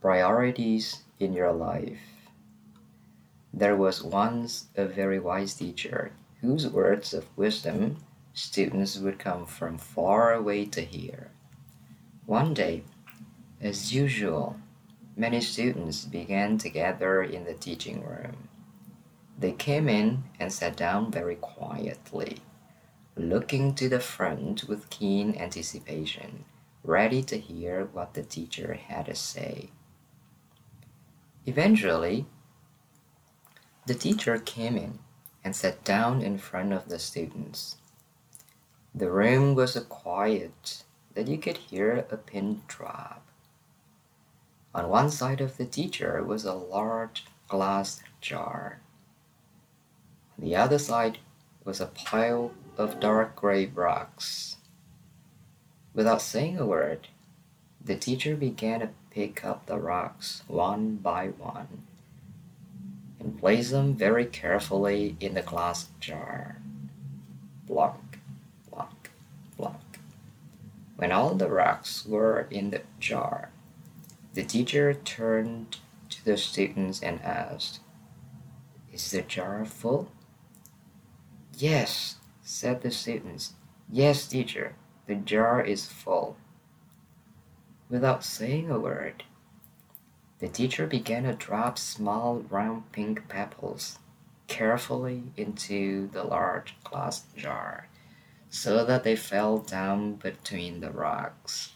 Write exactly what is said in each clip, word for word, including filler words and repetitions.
Priorities in your life. There was once a very wise teacher whose words of wisdom students would come from far away to hear. One day, as usual, many students began to gather in the teaching room. They came in and sat down very quietly, looking to the front with keen anticipation, ready to hear what the teacher had to say. Eventually, the teacher came in and sat down in front of the students. The room was so quiet that you could hear a pin drop. On one side of the teacher was a large glass jar. On the other side was a pile of dark gray rocks. Without saying a word, the teacher began to pick up the rocks one by one and place them very carefully in the glass jar. Block, block, block. When all the rocks were in the jar, the teacher turned to the students and asked, "Is the jar full?" "Yes," said the students. "Yes, teacher, the jar is full." Without saying a word, the teacher began to drop small round pink pebbles carefully into the large glass jar so that they fell down between the rocks.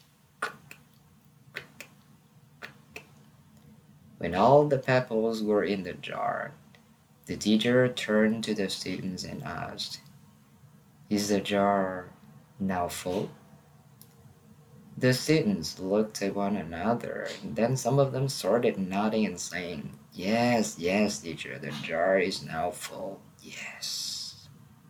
When all the pebbles were in the jar, the teacher turned to the students and asked, "Is the jar now full?" The students looked at one another, and then some of them started nodding and saying, "Yes, yes, teacher, the jar is now full, yes."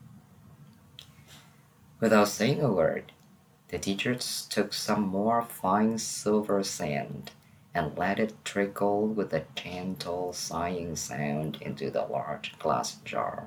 Without saying a word, the teacher took some more fine silver sand and let it trickle with a gentle sighing sound into the large glass jar.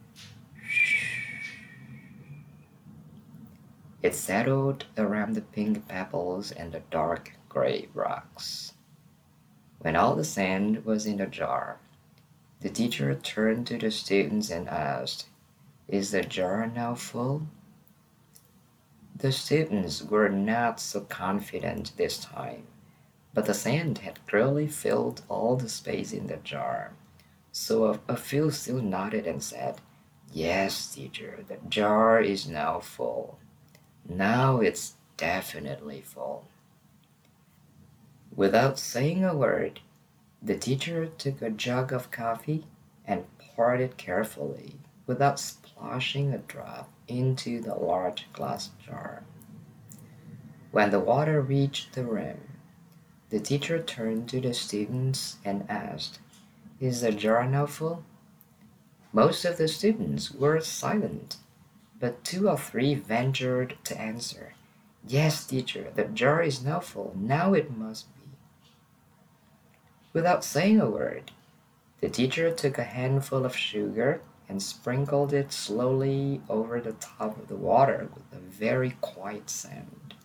It settled around the pink pebbles and the dark gray rocks. When all the sand was in the jar, the teacher turned to the students and asked, "Is the jar now full?" The students were not so confident this time, but the sand had clearly filled all the space in the jar. So a, a few still nodded and said, "Yes, teacher, the jar is now full. Now it's definitely full." Without saying a word, the teacher took a jug of coffee and poured it carefully, without splashing a drop, into the large glass jar. When the water reached the rim, the teacher turned to the students and asked, "Is the jar now full?" Most of the students were silent, but two or three ventured to answer, "Yes, teacher, the jar is now full. Now it must be." Without saying a word, the teacher took a handful of sugar and sprinkled it slowly over the top of the water with a very quiet sound.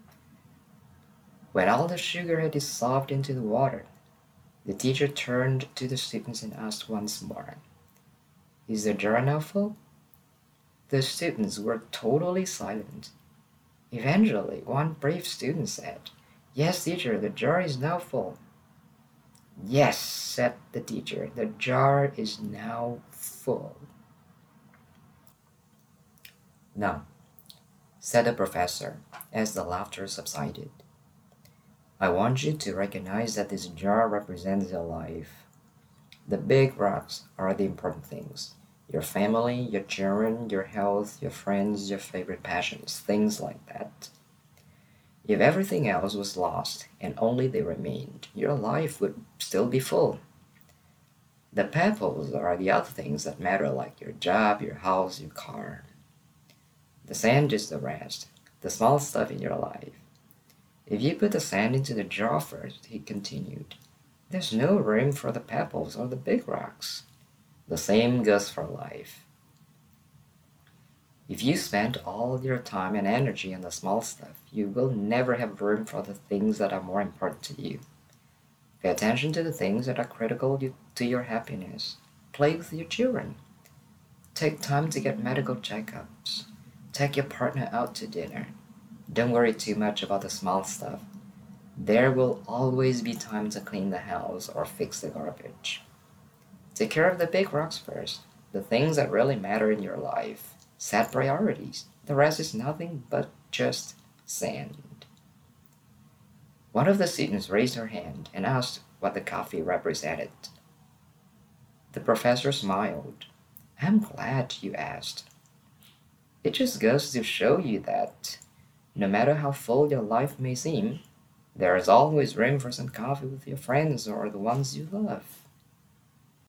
When all the sugar had dissolved into the water, the teacher turned to the students and asked once more, "Is the jar now full?" The students were totally silent. Eventually, one brave student said, "Yes, teacher, the jar is now full." "Yes," said the teacher, "the jar is now full." "Now," said the professor as the laughter subsided, "I want you to recognize that this jar represents your life. The big rocks are the important things. Your family, your children, your health, your friends, your favorite passions, things like that. If everything else was lost and only they remained, your life would still be full. The pebbles are the other things that matter, like your job, your house, your car. The sand is the rest, the small stuff in your life. If you put the sand into the jar first," he continued, "there's no room for the pebbles or the big rocks. The same goes for life. If you spend all your time and energy on the small stuff, you will never have room for the things that are more important to you. Pay attention to the things that are critical you- to your happiness. Play with your children. Take time to get medical checkups. Take your partner out to dinner. Don't worry too much about the small stuff. There will always be time to clean the house or fix the garbage. Take care of the big rocks first, the things that really matter in your life. Set priorities. The rest is nothing but just sand. One of the students raised her hand and asked what the coffee represented. The professor smiled. I'm glad you asked. It just goes to show you that no matter how full your life may seem, there is always room for some coffee with your friends or the ones you love.